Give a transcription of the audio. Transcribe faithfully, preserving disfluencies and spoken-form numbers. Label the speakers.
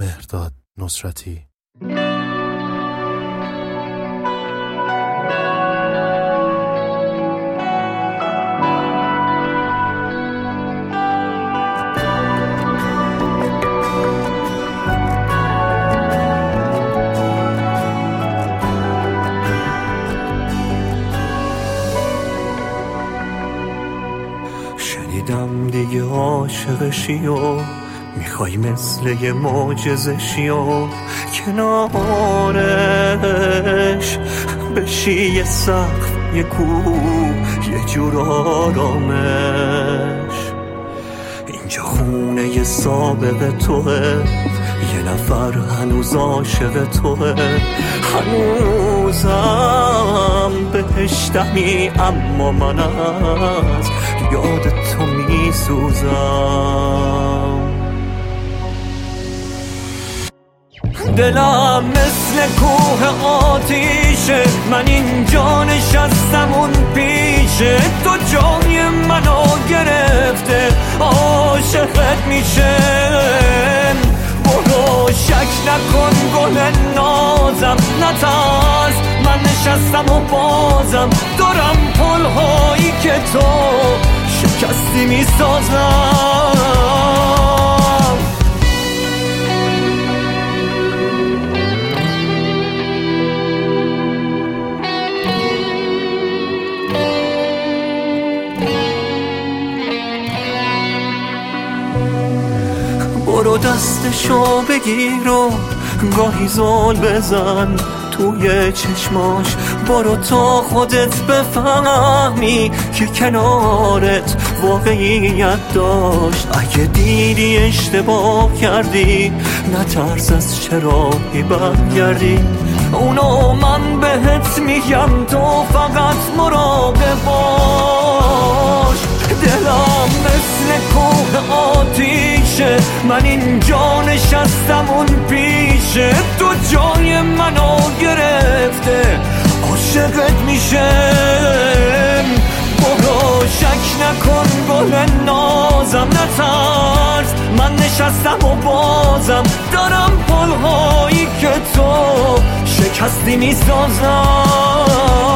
Speaker 1: مهرداد نصرتی.
Speaker 2: شنیدم دیگه عاشقشی و میخوای مثل یه معجزشی و کنارش بشی، یه سقف، یه کوه، یه جور آرامش. اینجا خونه یه سابق توه، یه نفر هنوز عاشق توه، هنوزم بهشتمی اما من از یاد تو میسوزم. دلم مثل کوه آتیشه، من اینجا نشستم اون پیشه، تو جای منو گرفته عاشقت میشم. برو شک نکن گل نازم، نترس من نشستم و بازم دارم پلهایی که تو شکستی میسازم. برو دستشو بگیر و گاهی زل بزن توی چشماش، برو تا خودت بفهمی که کنارت واقعیت داشت. اگه دیدی اشتباه کردی نترس از چراهی برگردی، اونو من بهت میگم تو فقط مراقب باش. دلم مثل کوه آتیشه، من اینجا نشستم اون پیشه، تو جای منو گرفته عاشقت میشم. برو شک نکن گل نازم، نترس من نشستم و بازم دارم پلهایی که تو شکستی میسازم.